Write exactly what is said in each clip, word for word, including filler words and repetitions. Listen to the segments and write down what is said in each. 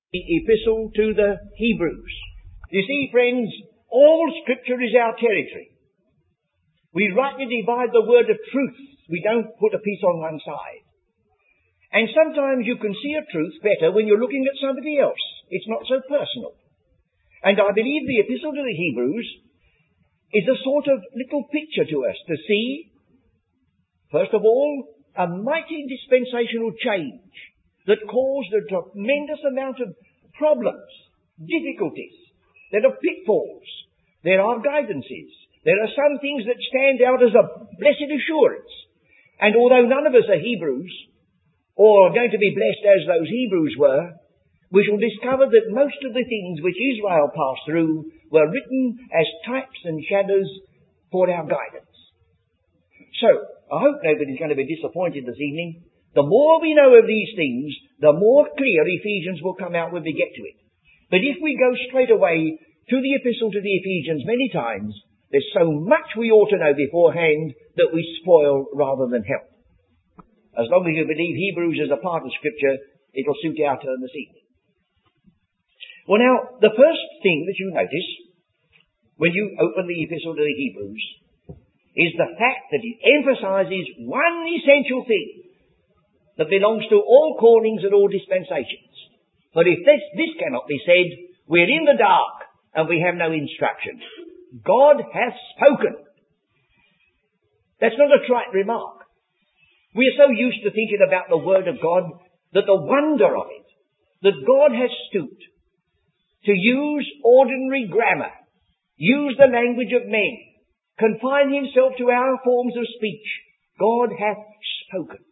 The epistle to the Hebrews. You see, friends, all Scripture is our territory. We rightly divide the word of truth. We don't put a piece on one side. And sometimes you can see a truth better when you're looking at somebody else. It's not so personal. And I believe the epistle to the Hebrews is a sort of little picture to us to see, first of all, a mighty dispensational change that caused a tremendous amount of problems, difficulties. There are pitfalls. There are guidances. There are some things that stand out as a blessed assurance. And although none of us are Hebrews, or are going to be blessed as those Hebrews were, we shall discover that most of the things which Israel passed through were written as types and shadows for our guidance. So, I hope nobody's going to be disappointed this evening. The more we know of these things, the more clear Ephesians will come out when we get to it. But if we go straight away to the epistle to the Ephesians many times, there's so much we ought to know beforehand that we spoil rather than help. As long as you believe Hebrews is a part of Scripture, it'll suit our turn this evening. Well now, the first thing that you notice when you open the epistle to the Hebrews is the fact that it emphasizes one essential thing that belongs to all callings and all dispensations. But if this, this cannot be said, we're in the dark and we have no instruction. God hath spoken. That's not a trite remark. We are so used to thinking about the Word of God that the wonder of it, that God has stooped to use ordinary grammar, use the language of men, confine himself to our forms of speech. God hath spoken.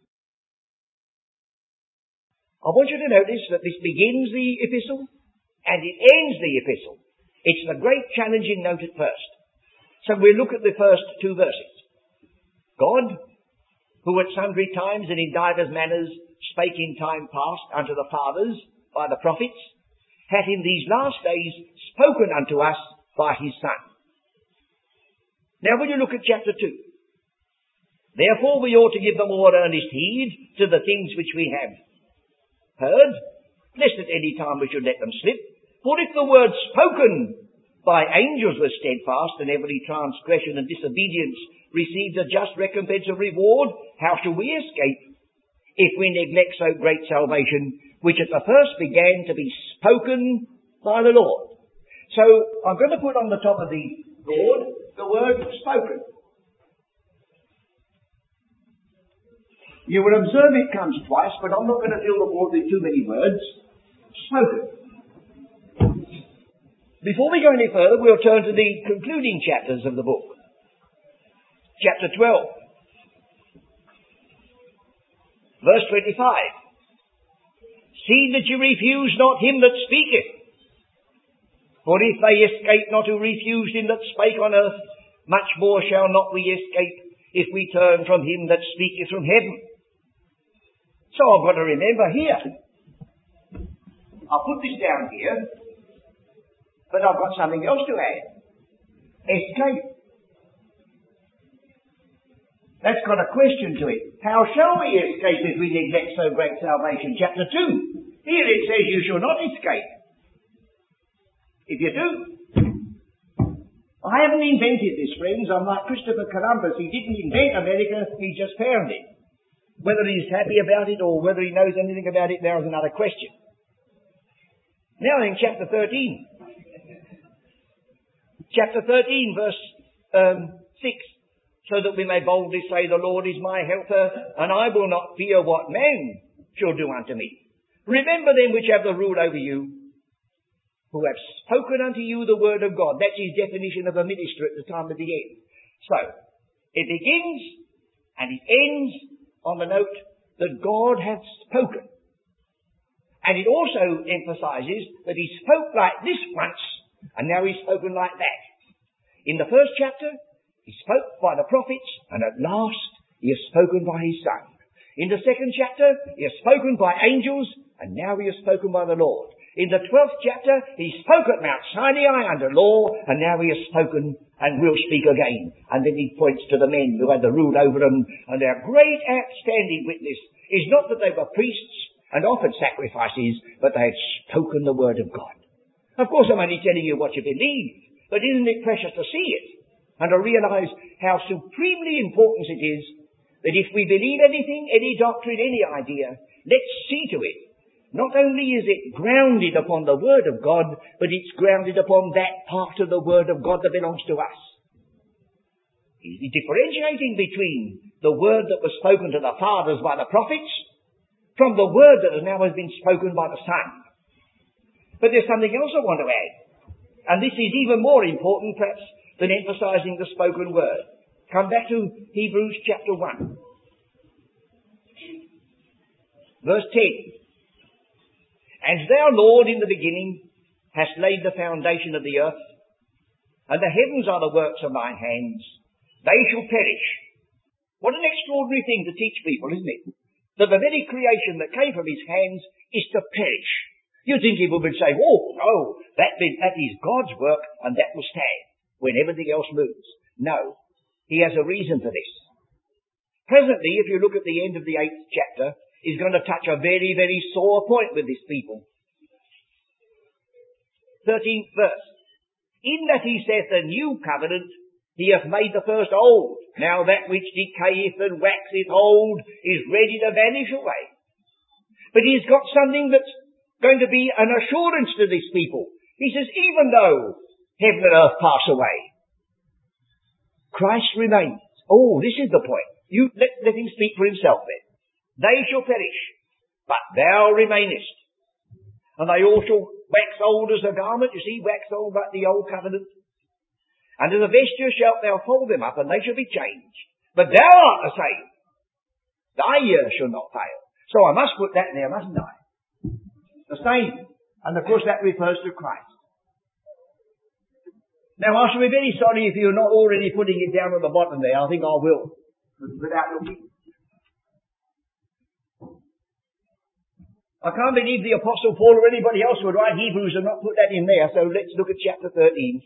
I want you to notice that this begins the epistle and it ends the epistle. It's the great challenging note at first. So we'll look at the first two verses. God, who at sundry times and in divers manners spake in time past unto the fathers by the prophets, hath in these last days spoken unto us by his Son. Now when you look at chapter two, therefore we ought to give the more earnest heed to the things which we have heard, lest at any time we should let them slip. For if the word spoken by angels was steadfast, and every transgression and disobedience receives a just recompense of reward, how shall we escape if we neglect so great salvation, which at the first began to be spoken by the Lord? So, I'm going to put on the top of the board the word spoken. You will observe it comes twice, but I'm not going to fill the board with too many words. Spoken. Before we go any further, we'll turn to the concluding chapters of the book. Chapter twelve. Verse twenty-five. See that you refuse not him that speaketh. For if they escape not who refused him that spake on earth, much more shall not we escape if we turn from him that speaketh from heaven. So I've got to remember here. I'll put this down here, but I've got something else to add. Escape. That's got a question to it. How shall we escape if we neglect so great salvation? Chapter two. Here it says you shall not escape. If you do, I haven't invented this, friends. I'm like Christopher Columbus. He didn't invent America, he just found it. Whether he's happy about it or whether he knows anything about it now is another question. Now in chapter thirteen. Chapter thirteen, verse um, six. So that we may boldly say, the Lord is my helper, and I will not fear what man shall do unto me. Remember them which have the rule over you, who have spoken unto you the word of God. That's his definition of a minister at the time of the end. So, it begins and it ends on the note that God hath spoken. And it also emphasizes that he spoke like this once, and now he's spoken like that. In the first chapter, he spoke by the prophets, and at last he has spoken by his Son. In the second chapter, he has spoken by angels, and now he has spoken by the Lord. In the twelfth chapter, he spoke at Mount Sinai under law, and now he has spoken and will speak again. And then he points to the men who had the rule over them, and their great outstanding witness is not that they were priests, and offered sacrifices, but they had spoken the word of God. Of course, I'm only telling you what you believe, but isn't it precious to see it and to realize how supremely important it is that if we believe anything, any doctrine, any idea, let's see to it. Not only is it grounded upon the Word of God, but it's grounded upon that part of the Word of God that belongs to us. He's differentiating between the Word that was spoken to the fathers by the prophets from the Word that now has been spoken by the Son. But there's something else I want to add. And this is even more important, perhaps, than emphasizing the spoken Word. Come back to Hebrews chapter one. Verse ten. As thou, Lord, in the beginning hast laid the foundation of the earth, and the heavens are the works of thine hands, they shall perish. What an extraordinary thing to teach people, isn't it? That the very creation that came from his hands is to perish. You'd think people would say, oh, no, that, that is God's work, and that will stand when everything else moves. No, he has a reason for this. Presently, if you look at the end of the eighth chapter, he's going to touch a very, very sore point with this people. thirteenth verse. In that he saith the new covenant, he hath made the first old. Now that which decayeth and waxeth old is ready to vanish away. But he's got something that's going to be an assurance to this people. He says, even though heaven and earth pass away, Christ remains. Oh, this is the point. You let, let him speak for himself then. They shall perish, but thou remainest. And they all shall wax old as a garment. You see, wax old like the old covenant. And as a vesture shalt thou fold them up, and they shall be changed. But thou art the same. Thy years shall not fail. So I must put that there, mustn't I? The same. And of course that refers to Christ. Now I shall be very sorry if you're not already putting it down on the bottom there. I think I will. Without looking. I can't believe the Apostle Paul or anybody else would write Hebrews and not put that in there. So let's look at chapter thirteen.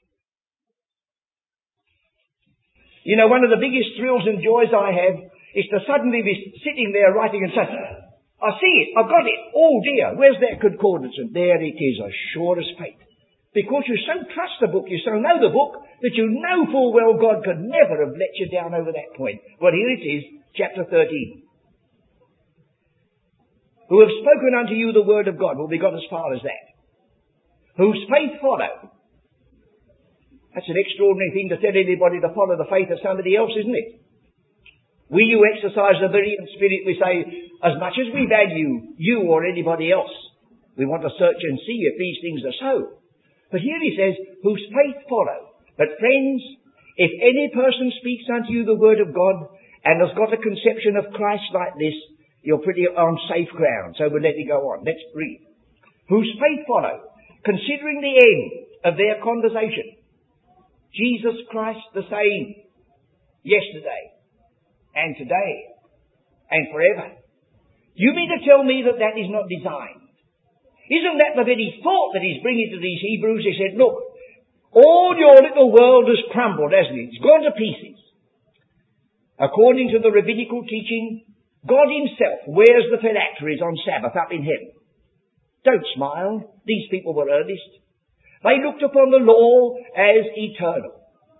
You know, one of the biggest thrills and joys I have is to suddenly be sitting there writing and saying, I see it, I've got it. Oh dear, where's that concordance? And there it is, as sure as fate. Because you so trust the book, you so know the book, that you know full well God could never have let you down over that point. Well, here it is, chapter thirteen. Who have spoken unto you the word of God. Well, we got as far as that. Whose faith follow. That's an extraordinary thing to tell anybody to follow the faith of somebody else, isn't it? We who exercise the Berean spirit, we say, as much as we value you or anybody else, we want to search and see if these things are so. But here he says, whose faith follow. But friends, if any person speaks unto you the word of God and has got a conception of Christ like this, you're pretty on safe ground. So we'll let it go on. Let's read. Whose faith follow, considering the end of their conversation. Jesus Christ the same, yesterday, and today, and forever. You mean to tell me that that is not designed? Isn't that the very thought that he's bringing to these Hebrews? He said, look, all your little world has crumbled, hasn't it? It's gone to pieces. According to the rabbinical teaching, God himself wears the phylacteries on Sabbath up in heaven. Don't smile. These people were earnest. They looked upon the law as eternal.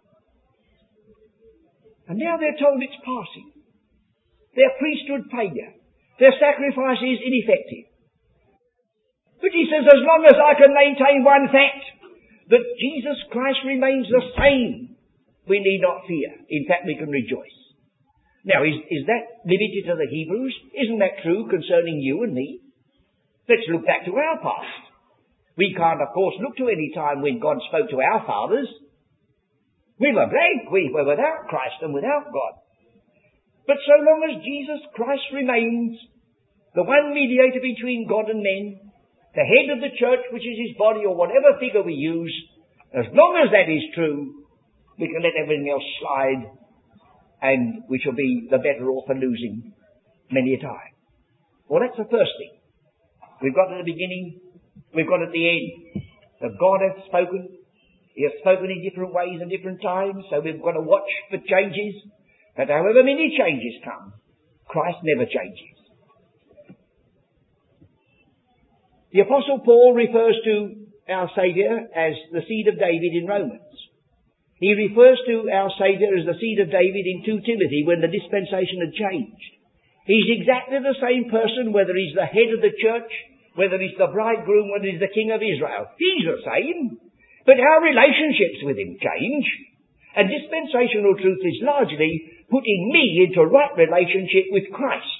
And now they're told it's passing. Their priesthood failure. Their sacrifice is ineffective. But he says, as long as I can maintain one fact, that Jesus Christ remains the same, we need not fear. In fact, we can rejoice. Now, is, is that limited to the Hebrews? Isn't that true concerning you and me? Let's look back to our past. We can't, of course, look to any time when God spoke to our fathers. We were blank. We were without Christ and without God. But so long as Jesus Christ remains the one mediator between God and men, the head of the church, which is his body, or whatever figure we use, as long as that is true, we can let everything else slide, and we shall be the better off for losing many a time. Well, that's the first thing. We've got at the beginning, we've got at the end. That God hath spoken. He hath spoken in different ways and different times, so we've got to watch for changes. But however many changes come, Christ never changes. The Apostle Paul refers to our Saviour as the seed of David in Romans. He refers to our Saviour as the seed of David in Second Timothy when the dispensation had changed. He's exactly the same person whether he's the head of the church, whether he's the bridegroom, whether he's the king of Israel. He's the same. But our relationships with him change. And dispensational truth is largely putting me into right relationship with Christ.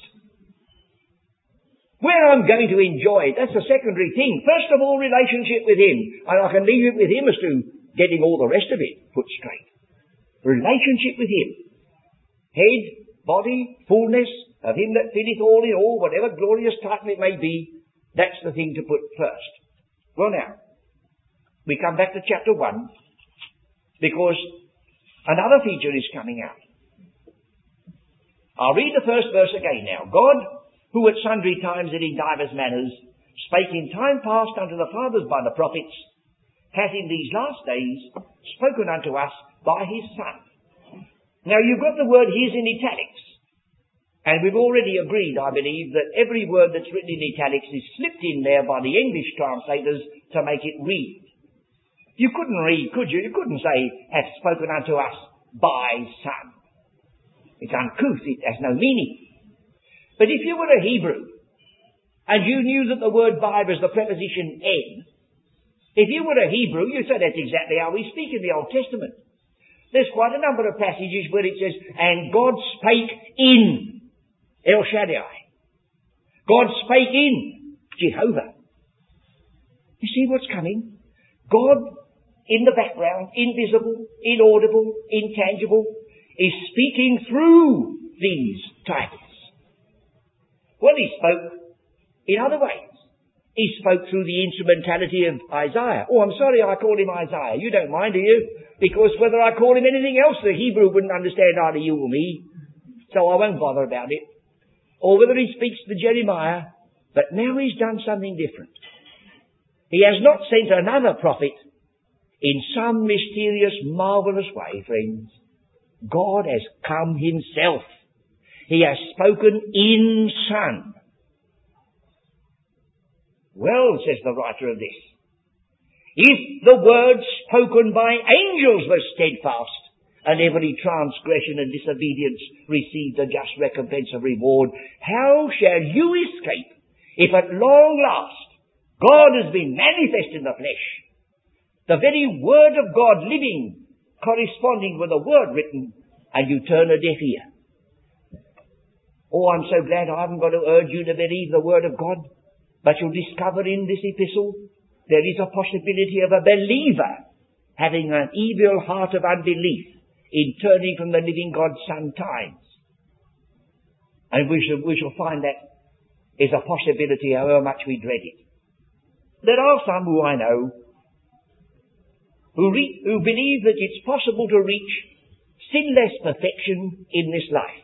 Where I'm going to enjoy it, that's a secondary thing. First of all, relationship with him. And I can leave it with him as to getting all the rest of it put straight. Relationship with him. Head, body, fullness of him that filleth all in all, whatever glorious title it may be, that's the thing to put first. Well now, we come back to chapter one, because another feature is coming out. I'll read the first verse again now. God, who at sundry times and in divers manners spake in time past unto the fathers by the prophets, hath in these last days spoken unto us by his Son. Now you've got the word his in italics. And we've already agreed, I believe, that every word that's written in italics is slipped in there by the English translators to make it read. You couldn't read, could you? You couldn't say, hath spoken unto us by Son. It's uncouth. It has no meaning. But if you were a Hebrew, and you knew that the word by was the preposition en, if you were a Hebrew, you'd say that's exactly how we speak in the Old Testament. There's quite a number of passages where it says, and God spake in El Shaddai. God spake in Jehovah. You see what's coming? God, in the background, invisible, inaudible, intangible, is speaking through these titles. Well, he spoke in other ways. He spoke through the instrumentality of Isaiah. Oh, I'm sorry I call him Isaiah. You don't mind, do you? Because whether I call him anything else, the Hebrew wouldn't understand either you or me. So I won't bother about it. Or whether he speaks to Jeremiah. But now he's done something different. He has not sent another prophet in some mysterious, marvellous way, friends. God has come himself. He has spoken in Son. Well, says the writer of this, if the word spoken by angels was steadfast, and every transgression and disobedience received a just recompense of reward, how shall you escape if at long last God has been manifest in the flesh? The very word of God living, corresponding with the word written, and you turn a deaf ear. Oh, I'm so glad I haven't got to urge you to believe the word of God. But you'll discover in this epistle there is a possibility of a believer having an evil heart of unbelief in turning from the living God sometimes. And we shall, we shall find that is a possibility however much we dread it. There are some who I know who, re- who believe that it's possible to reach sinless perfection in this life.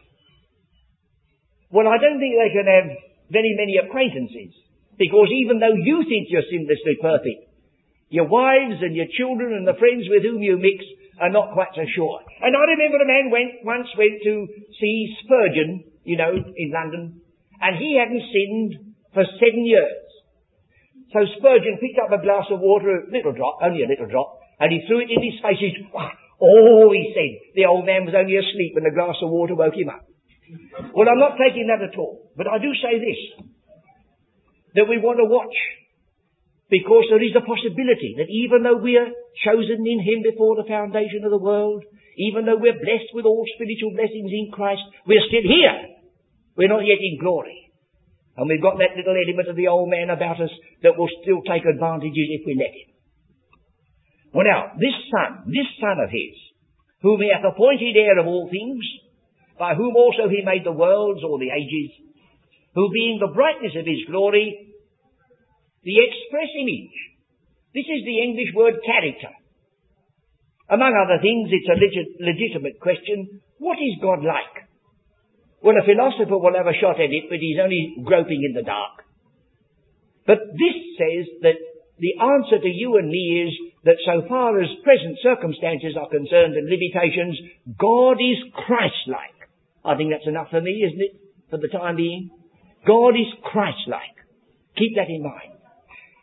Well, I don't think they can have very many acquaintances, because even though you think you're sinlessly perfect, your wives and your children and the friends with whom you mix are not quite so sure. And I remember a man went once went to see Spurgeon, you know, in London, and he hadn't sinned for seven years. So Spurgeon picked up a glass of water, a little drop, only a little drop, and he threw it in his face. He said, oh, he said, the old man was only asleep and the glass of water woke him up. Well, I'm not taking that at all, but I do say this, that we want to watch, because there is a possibility that even though we are chosen in him before the foundation of the world, even though we're blessed with all spiritual blessings in Christ, we're still here. We're not yet in glory. And we've got that little element of the old man about us that will still take advantages if we let him. Well now, this Son, this Son of his, whom he hath appointed heir of all things, by whom also he made the worlds or the ages, who being the brightness of his glory, the express image. This is the English word character. Among other things, it's a legit, legitimate question. What is God like? Well, a philosopher will have a shot at it, but he's only groping in the dark. But this says that the answer to you and me is that so far as present circumstances are concerned and limitations, God is Christ-like. I think that's enough for me, isn't it, for the time being? God is Christ-like. Keep that in mind.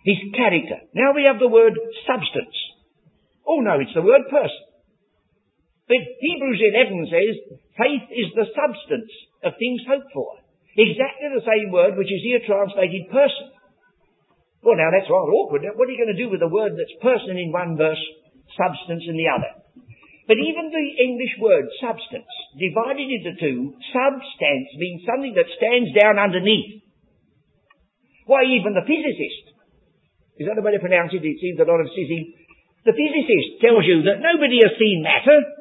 his character. Now we have the word substance. Oh no, it's the word person. But Hebrews eleven says, faith is the substance of things hoped for. Exactly the same word which is here translated person. Well now that's rather awkward. What are you going to do with a word that's person in one verse, substance in the other? But even the English word substance, divided into two, substance means something that stands down underneath. Why, even the physicist, is that the way to pronounce it? It seems a lot of sissy. The physicist tells you that nobody has seen matter.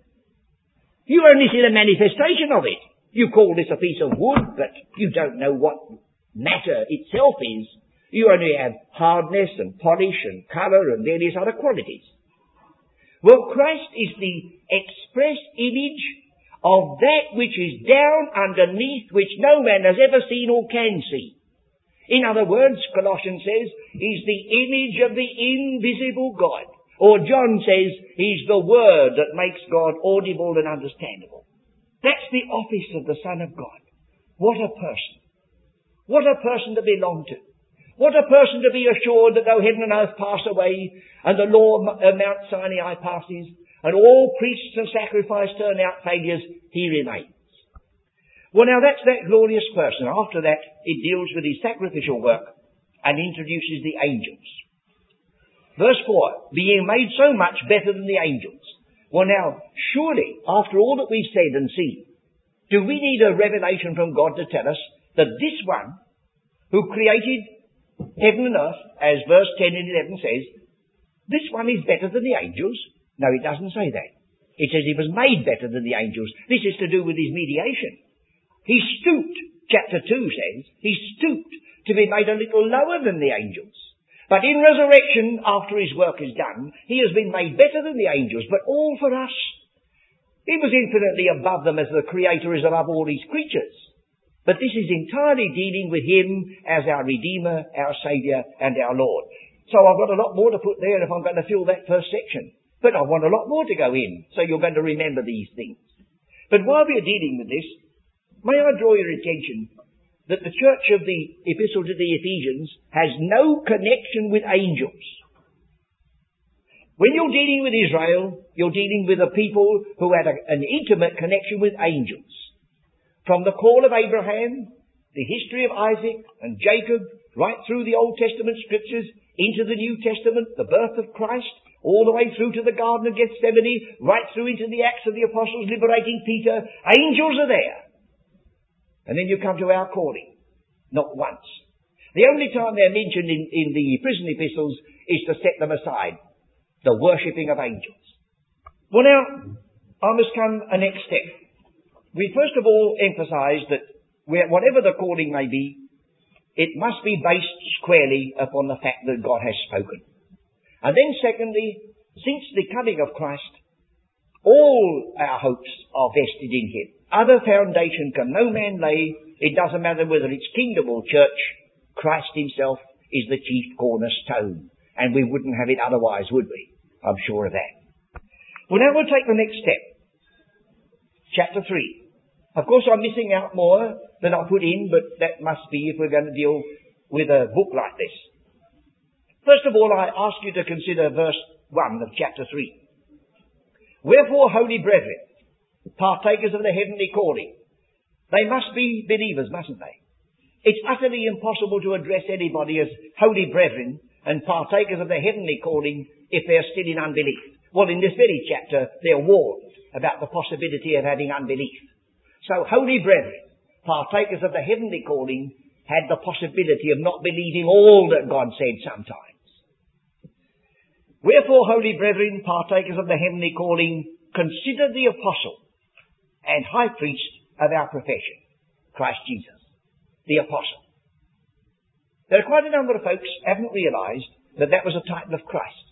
You only see the manifestation of it. You call this a piece of wood, but you don't know what matter itself is. You only have hardness and polish and colour and various other qualities. Well, Christ is the express image of that which is down underneath, which no man has ever seen or can see. In other words, Colossians says, he's the image of the invisible God. Or John says, he's the Word that makes God audible and understandable. That's the office of the Son of God. What a person. What a person to belong to. What a person to be assured that though heaven and earth pass away, and the law of Mount Sinai passes, and all priests and sacrifice turn out failures, he remains. Well now that's that glorious person. After that, it deals with his sacrificial work and introduces the angels. Verse four, being made so much better than the angels. Well now, surely, after all that we've said and seen, do we need a revelation from God to tell us that this one, who created heaven and earth, as verse ten and eleven says, this one is better than the angels? No, it doesn't say that. It says he was made better than the angels. This is to do with his mediation. He stooped, chapter two says, he stooped to be made a little lower than the angels. But in resurrection, after his work is done, he has been made better than the angels, but all for us. He was infinitely above them as the Creator is above all his creatures. But this is entirely dealing with him as our Redeemer, our Saviour, and our Lord. So I've got a lot more to put there if I'm going to fill that first section. But I want a lot more to go in, so you're going to remember these things. But while we are dealing with this, may I draw your attention that the church of the Epistle to the Ephesians has no connection with angels. When you're dealing with Israel, you're dealing with a people who had a, an intimate connection with angels. From the call of Abraham, the history of Isaac and Jacob, right through the Old Testament scriptures, into the New Testament, the birth of Christ, all the way through to the Garden of Gethsemane, right through into the Acts of the Apostles liberating Peter, angels are there. And then you come to our calling. Not once. The only time they're mentioned in, in the prison epistles is to set them aside. The worshipping of angels. Well now, I must come a next step. We first of all emphasize that whatever the calling may be, it must be based squarely upon the fact that God has spoken. And then secondly, since the coming of Christ, all our hopes are vested in him. Other foundation can no man lay. It doesn't matter whether it's kingdom or church. Christ himself is the chief cornerstone. And we wouldn't have it otherwise, would we? I'm sure of that. Well, now we'll take the next step. Chapter three. Of course, I'm missing out more than I put in, but that must be if we're going to deal with a book like this. First of all, I ask you to consider verse one of chapter three. Wherefore, holy brethren, partakers of the heavenly calling. They must be believers, mustn't they? It's utterly impossible to address anybody as holy brethren and partakers of the heavenly calling if they're still in unbelief. Well, in this very chapter, they're warned about the possibility of having unbelief. So, holy brethren, partakers of the heavenly calling, had the possibility of not believing all that God said sometimes. Wherefore, holy brethren, partakers of the heavenly calling, consider the apostle and high priest of our profession, Christ Jesus, the apostle. There are quite a number of folks who haven't realized that that was a title of Christ.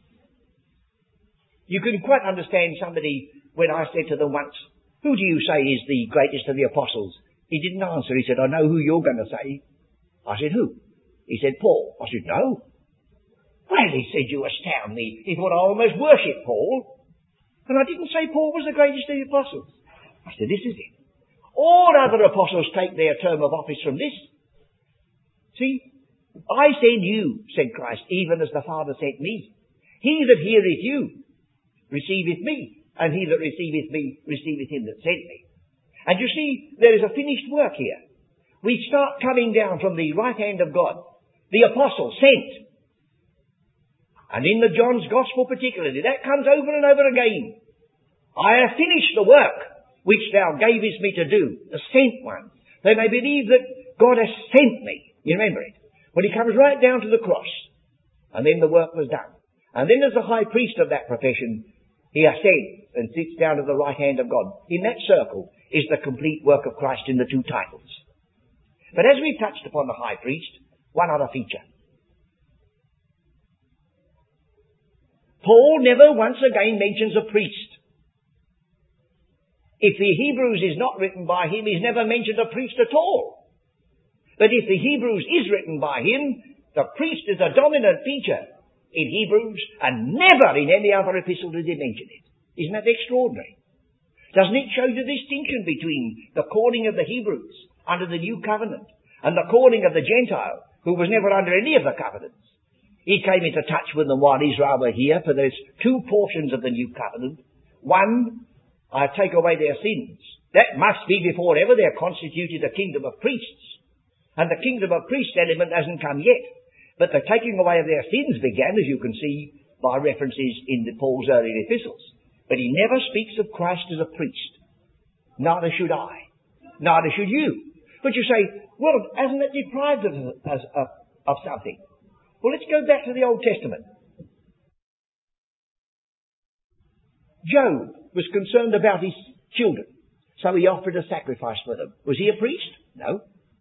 You can quite understand somebody when I said to them once, who do you say is the greatest of the apostles? He didn't answer. He said, I know who you're going to say. I said, who? He said, Paul. I said, no. Well, he said, you astound me. He thought I almost worship Paul. And I didn't say Paul was the greatest of the apostles. I said, this is it. All other apostles take their term of office from this. See, I send you, said Christ, even as the Father sent me. He that heareth you receiveth me, and he that receiveth me receiveth him that sent me. And you see, there is a finished work here. We start coming down from the right hand of God. The apostle sent. And in the John's Gospel particularly, that comes over and over again. I have finished the work which thou gavest me to do, the sent one. They may believe that God has sent me. You remember it. But he comes right down to the cross. And then the work was done. And then as the high priest of that profession, he ascends and sits down at the right hand of God. In that circle is the complete work of Christ in the two titles. But as we've touched upon the high priest, one other feature. Paul never once again mentions a priest. If the Hebrews is not written by him, he's never mentioned a priest at all. But if the Hebrews is written by him, the priest is a dominant feature in Hebrews, and never in any other epistle does he mention it. Isn't that extraordinary? Doesn't it show the distinction between the calling of the Hebrews under the new covenant and the calling of the Gentile, who was never under any of the covenants? He came into touch with them while Israel were here, for there's two portions of the new covenant. One, I take away their sins. That must be before ever they're constituted a kingdom of priests. And the kingdom of priests element hasn't come yet. But the taking away of their sins began, as you can see, by references in the Paul's early epistles. But he never speaks of Christ as a priest. Neither should I. Neither should you. But you say, well, hasn't it deprived of, of, of, of something? Well, let's go back to the Old Testament. Job was concerned about his children, so he offered a sacrifice for them. Was he a priest? No.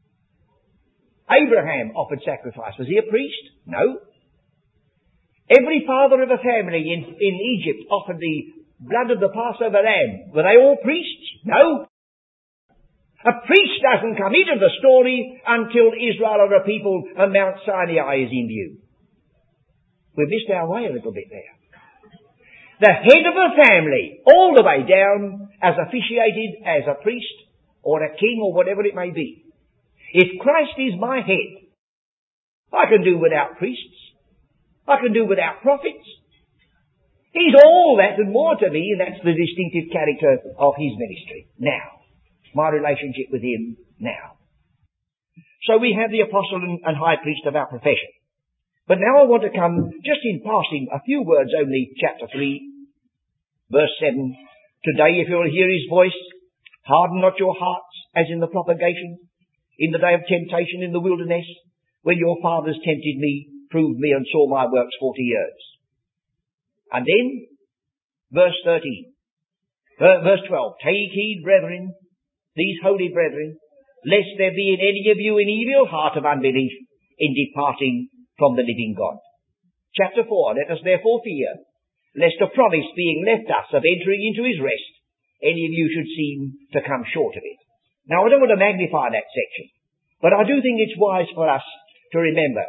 Abraham offered sacrifice. Was he a priest? No. Every father of a family in, in Egypt offered the blood of the Passover lamb. Were they all priests? No. A priest doesn't come into the story until Israel are a people and Mount Sinai is in view. We've missed our way a little bit there. The head of a family, all the way down, as officiated as a priest or a king or whatever it may be. If Christ is my head, I can do without priests. I can do without prophets. He's all that and more to me, and that's the distinctive character of his ministry. Now, my relationship with him now. So we have the apostle and, and high priest of our profession. But now I want to come, just in passing, a few words only, chapter three, verse seven. Today, if you will hear his voice, harden not your hearts, as in the propagation, in the day of temptation in the wilderness, when your fathers tempted me, proved me, and saw my works forty years. And then, verse thirteen, verse twelve, take heed, brethren, these holy brethren, lest there be in any of you an evil heart of unbelief in departing from the living God. Chapter four, let us therefore fear, lest a promise being left us of entering into his rest, any of you should seem to come short of it. Now, I don't want to magnify that section, but I do think it's wise for us to remember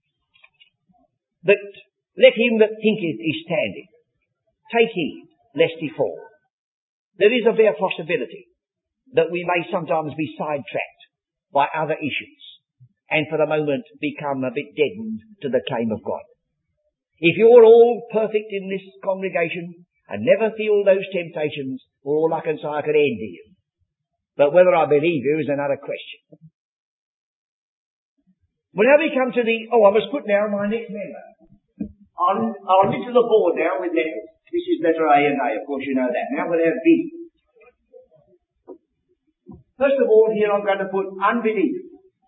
that let him that thinketh is standing take heed lest he fall. There is a bare possibility that we may sometimes be sidetracked by other issues and for the moment become a bit deadened to the claim of God. If you're all perfect in this congregation and never feel those temptations, well, all I can say, I could envy you. But whether I believe you is another question. Well, now we come to the, oh, I must put now my next member. I'll, I'll get to the board now with letters. This is letter A and A, of course you know that. Now we'll have B. First of all, here I'm going to put unbelief.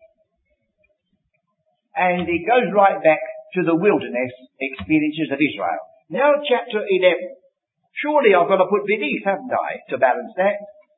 And it goes right back to the wilderness experiences of Israel. Now chapter eleven. Surely I've got to put belief, haven't I, to balance that?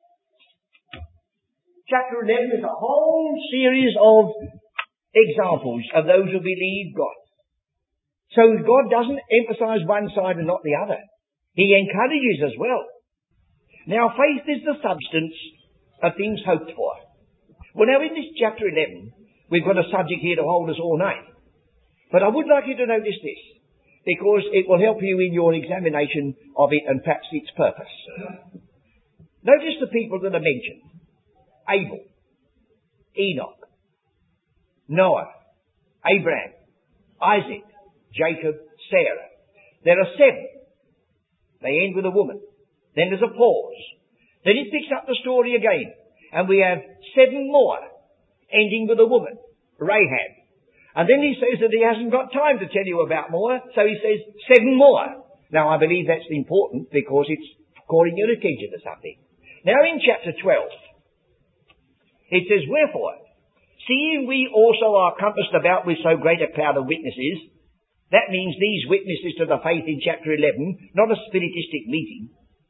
Chapter eleven is a whole series of examples of those who believe God. So God doesn't emphasize one side and not the other. He encourages as well. Now faith is the substance of things hoped for. Well, now in this chapter eleven, we've got a subject here to hold us all night. But I would like you to notice this, because it will help you in your examination of it and perhaps its purpose. Notice the people that are mentioned. Abel, Enoch, Noah, Abraham, Isaac, Jacob, Sarah. There are seven. They end with a woman. Then there's a pause. Then it picks up the story again. And we have seven more, ending with a woman, Rahab. And then he says that he hasn't got time to tell you about more, so he says seven more. Now I believe that's important because it's calling your attention to something. Now in chapter twelve, it says, wherefore, seeing we also are compassed about with so great a cloud of witnesses, that means these witnesses to the faith in chapter eleven, not a spiritistic meeting.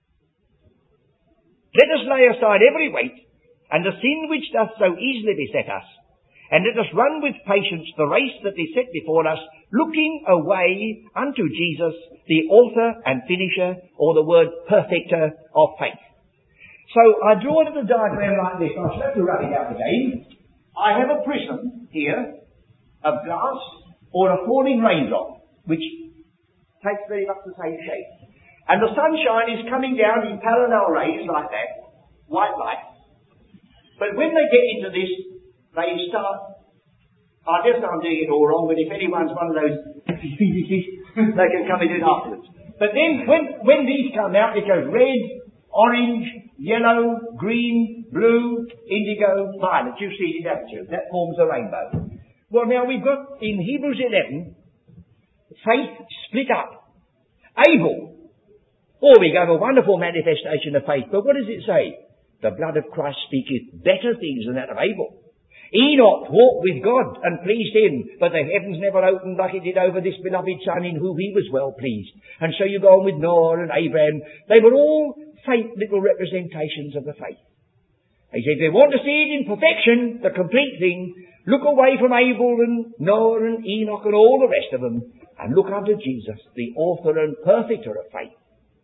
Let us lay aside every weight and the sin which doth so easily beset us, and let us run with patience the race that is set before us, looking away unto Jesus, the author and finisher, or the word perfecter of faith. So I draw it in a diagram like this. I shall have to rub it out again. I have a prism here of glass or a falling raindrop, which takes very much the same shape. And the sunshine is coming down in parallel rays like that, white light. But when they get into this, they start, I guess I'm doing it all wrong, but if anyone's one of those physicists, they can come and do it afterwards. But then when, when these come out, it goes red, orange, yellow, green, blue, indigo, violet. You've seen it, haven't you? That forms a rainbow. Well, now we've got in Hebrews eleven, faith split up. Abel. Oh, we have a wonderful manifestation of faith. But what does it say? The blood of Christ speaketh better things than that of Abel. Enoch walked with God and pleased him, but the heavens never opened like it did over this beloved son in whom he was well pleased. And so you go on with Noah and Abraham. They were all faint little representations of the faith. He said, if you want to see it in perfection, the complete thing, look away from Abel and Noah and Enoch and all the rest of them, and look unto Jesus, the author and perfecter of faith.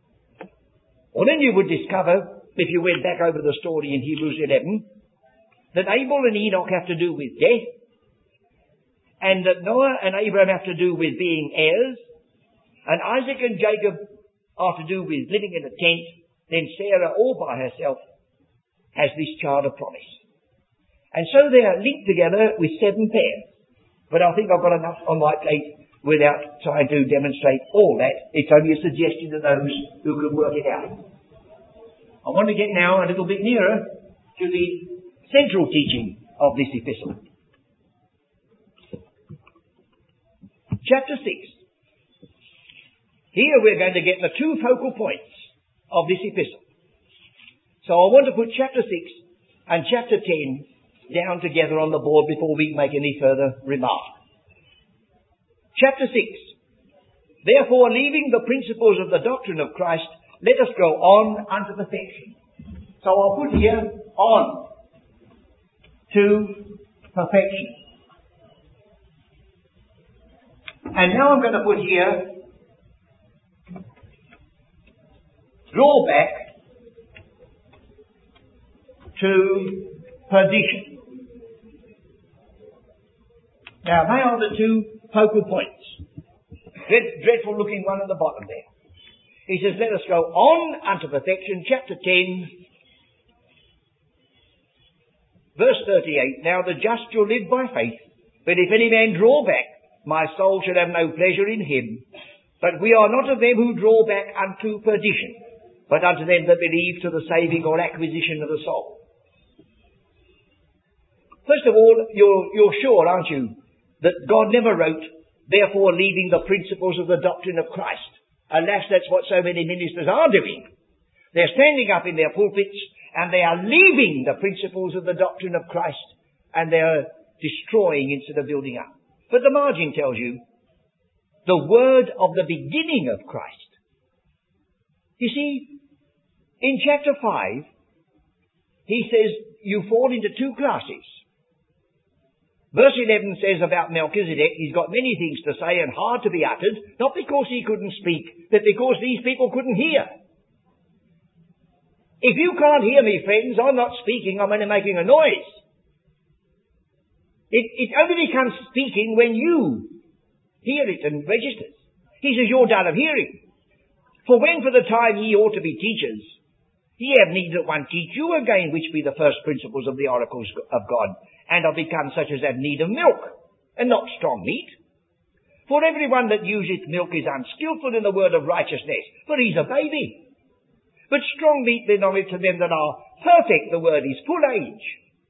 Well, then you would discover, if you went back over the story in Hebrews eleven, that Abel and Enoch have to do with death, and that Noah and Abraham have to do with being heirs, and Isaac and Jacob are to do with living in a tent, then Sarah all by herself has this child of promise. And so they are linked together with seven pairs. But I think I've got enough on my plate without trying to demonstrate all that. It's only a suggestion to those who can work it out. I want to get now a little bit nearer to the central teaching of this epistle. Chapter six. Here we're going to get the two focal points of this epistle. So I want to put chapter six and chapter ten down together on the board before we make any further remark. Chapter six. Therefore, leaving the principles of the doctrine of Christ, let us go on unto perfection. So I'll put here, on to perfection. And now I'm going to put here, draw back to perdition. Now they are the two focal points. Dread, dreadful looking one at the bottom there. He says, let us go on unto perfection, chapter ten, verse thirty-eight. Now the just shall live by faith, but if any man draw back, my soul shall have no pleasure in him. But we are not of them who draw back unto perdition, but unto them that believe to the saving or acquisition of the soul. First of all, you're, you're sure, aren't you, that God never wrote, therefore leaving the principles of the doctrine of Christ. Alas, that's what so many ministers are doing. They're standing up in their pulpits and they are leaving the principles of the doctrine of Christ and they're destroying instead of building up. But the margin tells you the word of the beginning of Christ. You see, in chapter five, he says you fall into two classes. Verse eleven says about Melchizedek, he's got many things to say and hard to be uttered, not because he couldn't speak, but because these people couldn't hear. If you can't hear me, friends, I'm not speaking, I'm only making a noise. It, it only becomes speaking when you hear it and registers. He says, you're dull of hearing. For when for the time ye ought to be teachers, ye have need that one teach you again, which be the first principles of the oracles of God, and are become such as have need of milk, and not strong meat. For everyone that useth milk is unskillful in the word of righteousness, for he's a baby. But strong meat belongeth to them that are perfect, the word is full age.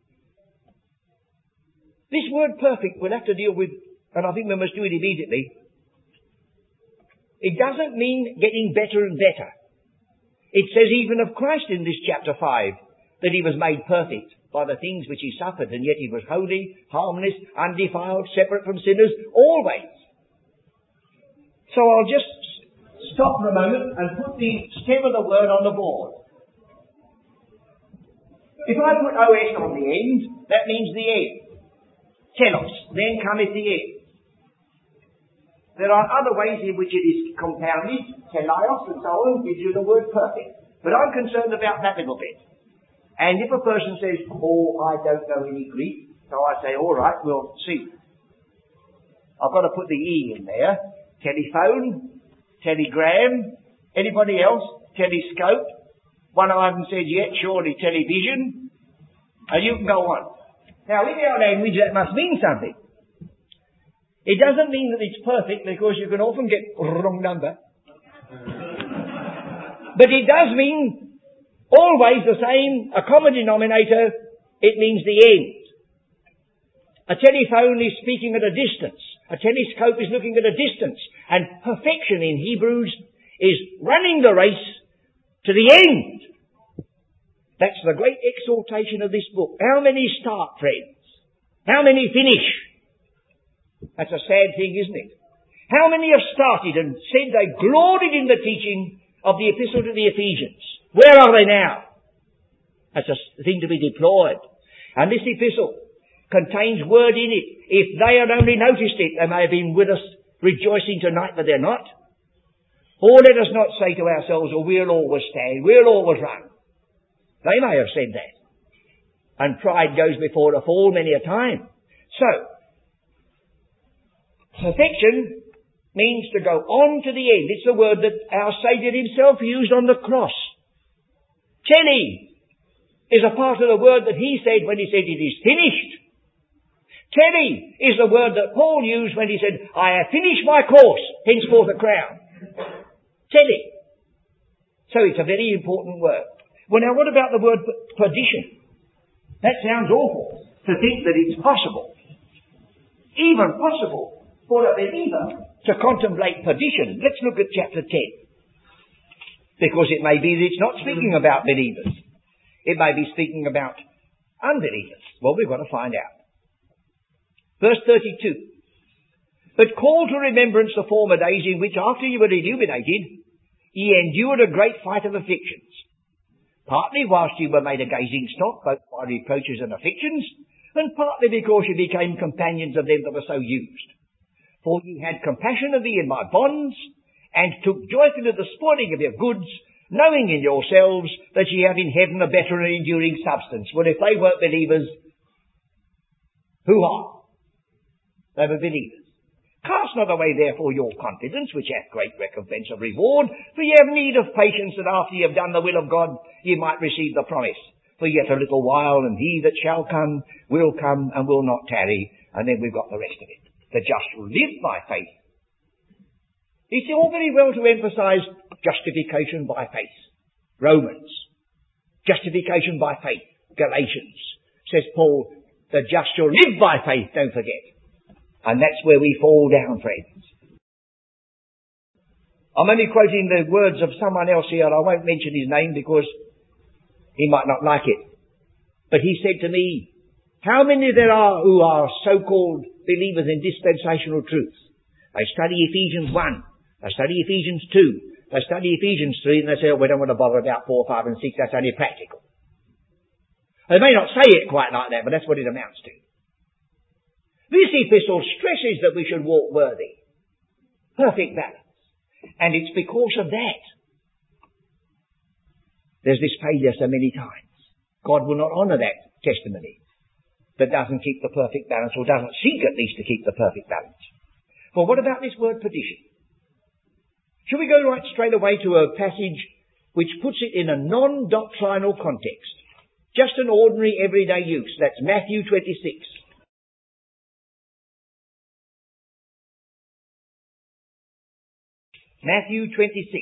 This word perfect we'll have to deal with, and I think we must do it immediately. It doesn't mean getting better and better. It says even of Christ in this chapter five, that he was made perfect by the things which he suffered, and yet he was holy, harmless, undefiled, separate from sinners, always. So I'll just stop for a moment and put the stem of the word on the board. If I put O S on the end, that means the end. Telos, then cometh the end. There are other ways in which it is compounded, teleios and so on, gives you the word perfect. But I'm concerned about that little bit. And if a person says, oh, I don't know any Greek, so I say, all right, we'll see. I've got to put the E in there. Telephone, telegram, anybody else? Telescope. One of them says, yet surely television. And you can go on. Now, in our language, that must mean something. It doesn't mean that it's perfect, because you can often get wrong number. But it does mean always the same, a common denominator. It means the end. A telephone is speaking at a distance. A telescope is looking at a distance. And perfection in Hebrews is running the race to the end. That's the great exaltation of this book. How many start, friends? How many finish? That's a sad thing, isn't it? How many have started and said they gloried in the teaching of the epistle to the Ephesians? Where are they now? That's a thing to be deplored. And this epistle contains word in it. If they had only noticed it, they may have been with us rejoicing tonight, but they're not. Or let us not say to ourselves, oh, we'll always stand, we'll always run. They may have said that. And pride goes before a fall many a time. So, perfection means to go on to the end. It's the word that our Saviour himself used on the cross. Tele is a part of the word that he said when he said it is finished. Tele is the word that Paul used when he said, I have finished my course, henceforth a crown. Tele. So it's a very important word. Well, now what about the word perdition? That sounds awful, to think that it's possible, even possible, for a believer to contemplate perdition. Let's look at chapter ten. Because it may be that it's not speaking about believers. It may be speaking about unbelievers. Well, we've got to find out. Verse thirty-two. But call to remembrance the former days in which, after you were illuminated, ye endured a great fight of afflictions. Partly whilst you were made a gazing stock, both by reproaches and afflictions, and partly because you became companions of them that were so used. For ye had compassion of me in my bonds, and took joyfully the spoiling of your goods, knowing in yourselves that ye have in heaven a better and enduring substance. Well, if they weren't believers, who are? They were believers. Cast not away therefore your confidence, which hath great recompense of reward, for ye have need of patience, that after ye have done the will of God, ye might receive the promise. For yet a little while, and he that shall come will come and will not tarry. And then we've got the rest of it. The just shall live by faith. It's all very well to emphasize justification by faith. Romans. Justification by faith. Galatians. Says Paul, the just shall live by faith, don't forget. And that's where we fall down, friends. I'm only quoting the words of someone else here. I won't mention his name because he might not like it. But he said to me, how many there are who are so-called believers in dispensational truths? They study Ephesians one. They study Ephesians two. They study Ephesians three, and they say, oh, we don't want to bother about four, five, and six. That's only practical. They may not say it quite like that, but that's what it amounts to. This epistle stresses that we should walk worthy. Perfect balance. And it's because of that there's this failure so many times. God will not honour that testimony that doesn't keep the perfect balance, or doesn't seek at least to keep the perfect balance. Well, what about this word perdition? Shall we go right straight away to a passage which puts it in a non-doctrinal context? Just an ordinary everyday use. That's Matthew twenty-six. Matthew twenty-six.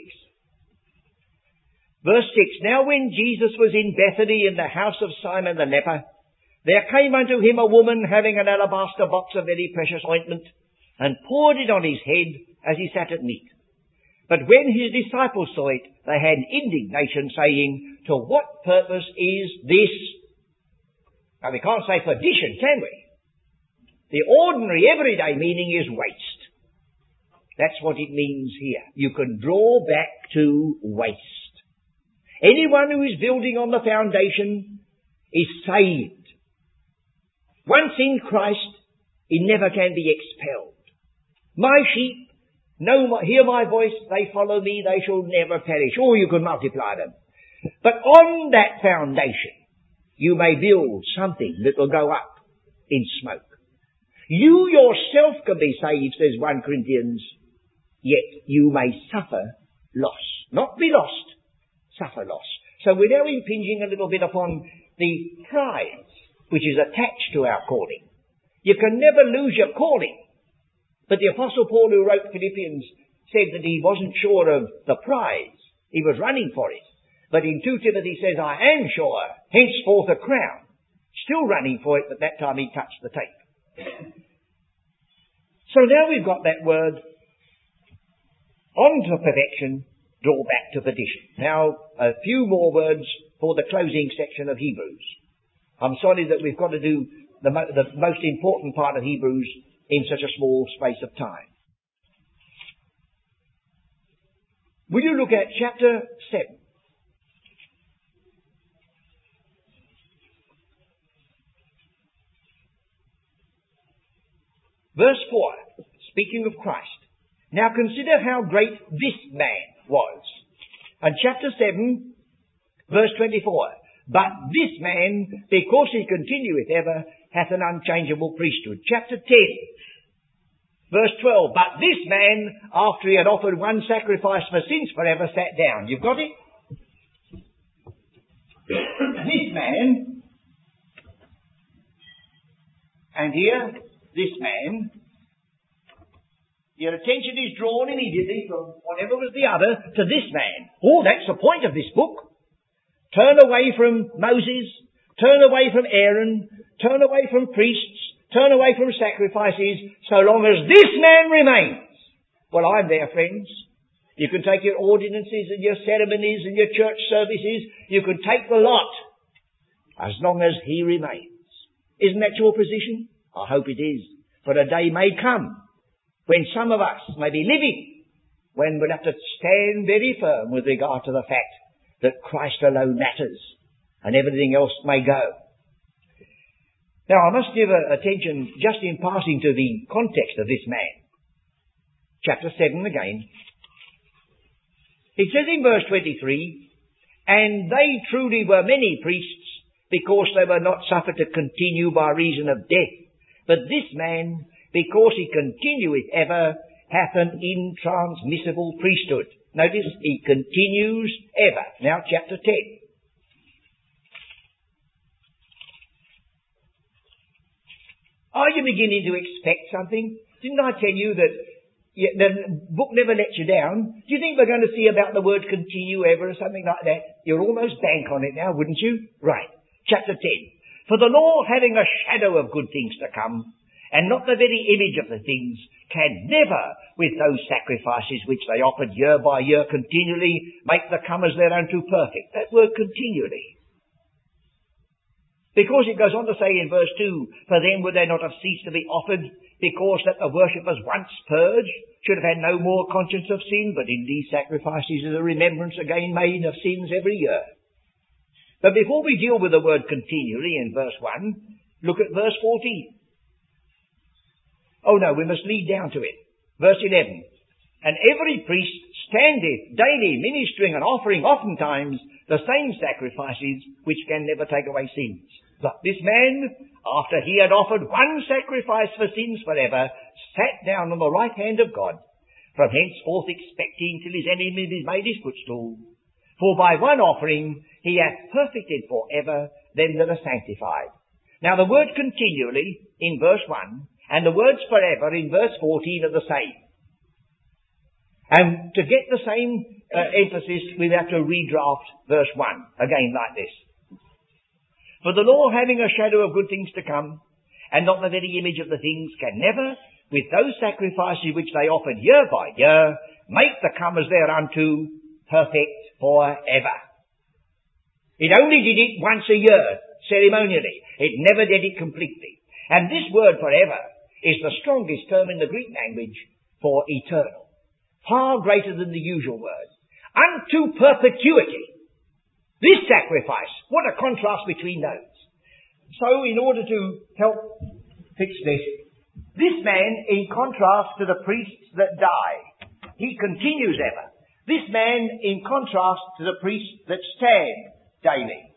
Verse six. Now when Jesus was in Bethany in the house of Simon the leper, there came unto him a woman having an alabaster box of very precious ointment, and poured it on his head as he sat at meat. But when his disciples saw it, they had indignation, saying, To what purpose is this? Now we can't say perdition, can we? The ordinary, everyday meaning is waste. That's what it means here. You can draw back to waste. Anyone who is building on the foundation is saved. Once in Christ, he never can be expelled. My sheep know my, hear my voice, they follow me, they shall never perish. Or you can multiply them. But on that foundation, you may build something that will go up in smoke. You yourself can be saved, says First Corinthians, yet you may suffer loss. Not be lost, suffer loss. So we're now impinging a little bit upon the prize which is attached to our calling. You can never lose your calling. But the Apostle Paul, who wrote Philippians, said that he wasn't sure of the prize. He was running for it. But in Second Timothy says, I am sure, henceforth a crown. Still running for it, but that time he touched the tape. So now we've got that word, on to perfection, draw back to perdition. Now, a few more words for the closing section of Hebrews. I'm sorry that we've got to do the, mo- the most important part of Hebrews in such a small space of time. Will you look at chapter seven? Verse four, speaking of Christ. Now consider how great this man was. And chapter seven, verse twenty-four. But this man, because he continueth ever, hath an unchangeable priesthood. Chapter ten, verse twelve. But this man, after he had offered one sacrifice for sins forever, sat down. You've got it? This man, and here, this man, your attention is drawn immediately from whatever was the other to this man. Oh, that's the point of this book. Turn away from Moses, turn away from Aaron, turn away from priests, turn away from sacrifices, so long as this man remains. Well, I'm there, friends. You can take your ordinances and your ceremonies and your church services. You can take the lot, as long as he remains. Isn't that your position? I hope it is. For a day may come when some of us may be living, when we'll have to stand very firm with regard to the fact that Christ alone matters and everything else may go. Now, I must give attention just in passing to the context of this man. Chapter seven again. It says in verse twenty-three, And they truly were many priests, because they were not suffered to continue by reason of death. But this man, because he continueth ever, hath an intransmissible priesthood. Notice, he continues ever. Now, chapter ten. Are you beginning to expect something? Didn't I tell you that the book never lets you down? Do you think we're going to see about the word continue ever or something like that? You're almost bank on it now, wouldn't you? Right. Chapter ten. For the law, having a shadow of good things to come, and not the very image of the things, can never, with those sacrifices which they offered year by year continually, make the comers thereunto perfect. That word continually. Because it goes on to say in verse two, For then would they not have ceased to be offered, because that the worshippers once purged should have had no more conscience of sin, but in these sacrifices is a remembrance again made of sins every year. But before we deal with the word continually in verse one, look at verse fourteen. Oh no, we must lead down to it. Verse eleven. And every priest standeth daily ministering and offering oftentimes the same sacrifices which can never take away sins. But this man, after he had offered one sacrifice for sins forever, sat down on the right hand of God, from henceforth expecting till his enemy is made his footstool. For by one offering he hath perfected for ever them that are sanctified. Now the word continually in verse one, and the words forever in verse fourteen are the same. And to get the same uh, emphasis, we have to redraft verse one, again like this. For the law, having a shadow of good things to come, and not the very image of the things, can never, with those sacrifices which they offered year by year, make the comers thereunto perfect forever. It only did it once a year, ceremonially. It never did it completely. And this word forever is the strongest term in the Greek language for eternal. Far greater than the usual word. Unto perpetuity. This sacrifice, what a contrast between those. So in order to help fix this, this man, in contrast to the priests that die, he continues ever. This man, in contrast to the priests that stand daily.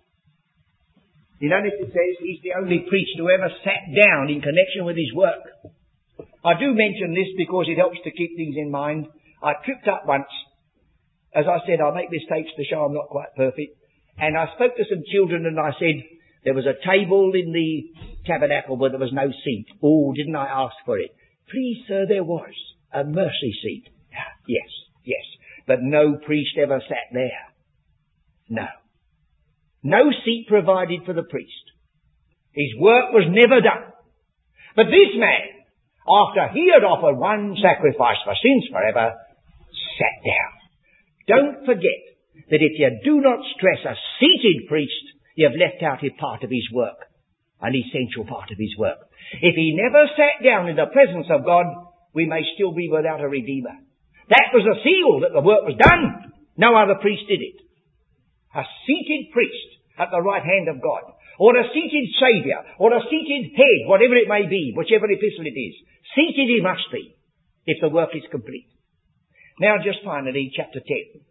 You notice it says he's the only priest who ever sat down in connection with his work. I do mention this because it helps to keep things in mind. I tripped up once. As I said, I make mistakes to show I'm not quite perfect. And I spoke to some children and I said, there was a table in the tabernacle but there was no seat. Oh, didn't I ask for it? Please, sir, there was a mercy seat. Yes, yes. But no priest ever sat there. No. No seat provided for the priest. His work was never done. But this man, after he had offered one sacrifice for sins forever, sat down. Don't forget that if you do not stress a seated priest, you have left out a part of his work, an essential part of his work. If he never sat down in the presence of God, we may still be without a Redeemer. That was a seal that the work was done. No other priest did it. A seated priest at the right hand of God, or a seated Saviour, or a seated head, whatever it may be, whichever epistle it is. Seated he must be, if the work is complete. Now just finally, chapter ten.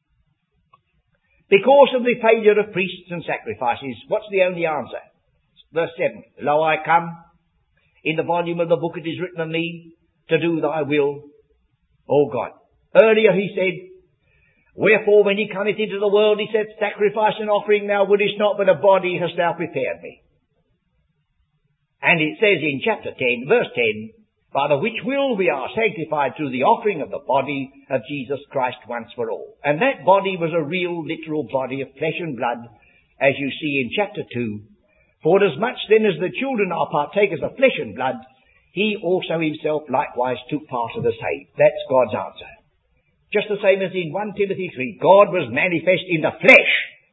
Because of the failure of priests and sacrifices, what's the only answer? Verse seven. Lo, I come. In the volume of the book it is written of me, to do thy will, O God. Earlier he said, wherefore when he cometh into the world, he said, sacrifice and offering thou wouldest not, but a body hast thou prepared me. And it says in chapter ten, verse ten, by the which will we are sanctified through the offering of the body of Jesus Christ once for all. And that body was a real, literal body of flesh and blood, as you see in chapter two. For as much then as the children are partakers of flesh and blood, he also himself likewise took part of the same. That's God's answer. Just the same as in First Timothy three, God was manifest in the flesh.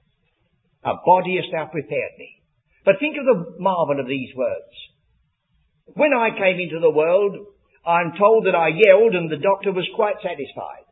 A body hast thou prepared me. But think of the marvel of these words. When I came into the world, I'm told that I yelled and the doctor was quite satisfied.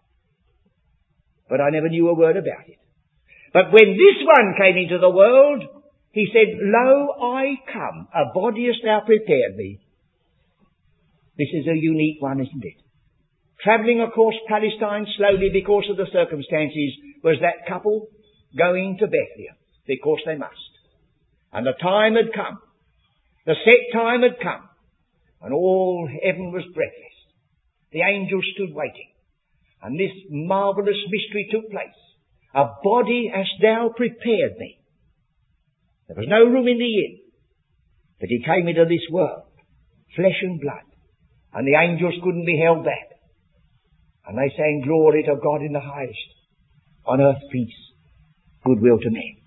But I never knew a word about it. But when this one came into the world, he said, Lo, I come, a body hast thou prepared me. This is a unique one, isn't it? Travelling across Palestine slowly because of the circumstances was that couple going to Bethlehem because they must. And the time had come. The set time had come. And all heaven was breathless. The angels stood waiting. And this marvellous mystery took place. A body hast thou prepared me. There was no room in the inn. But he came into this world, flesh and blood. And the angels couldn't be held back. And they sang, glory to God in the highest. On earth peace, goodwill to men.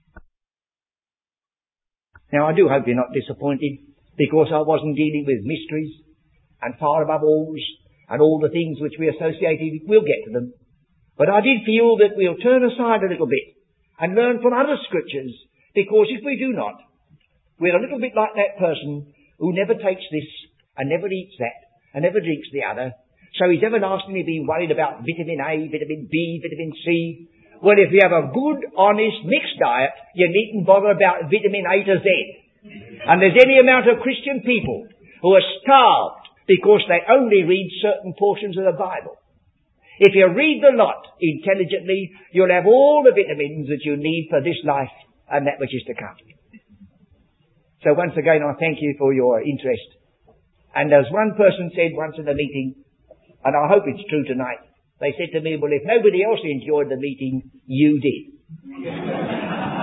Now I do hope you're not disappointed, because I wasn't dealing with mysteries and far above alls and all the things which we associated. We'll get to them. But I did feel that we'll turn aside a little bit and learn from other scriptures, because if we do not, we're a little bit like that person who never takes this and never eats that and never drinks the other. So he's everlastingly been worried about vitamin A, vitamin B, vitamin C. Well, if you have a good, honest, mixed diet, you needn't bother about vitamin A to Z. And there's any amount of Christian people who are starved because they only read certain portions of the Bible. If you read the lot intelligently, you'll have all the vitamins that you need for this life and that which is to come. So once again, I thank you for your interest. And as one person said once in a meeting, and I hope it's true tonight, they said to me, well, if nobody else enjoyed the meeting, you did.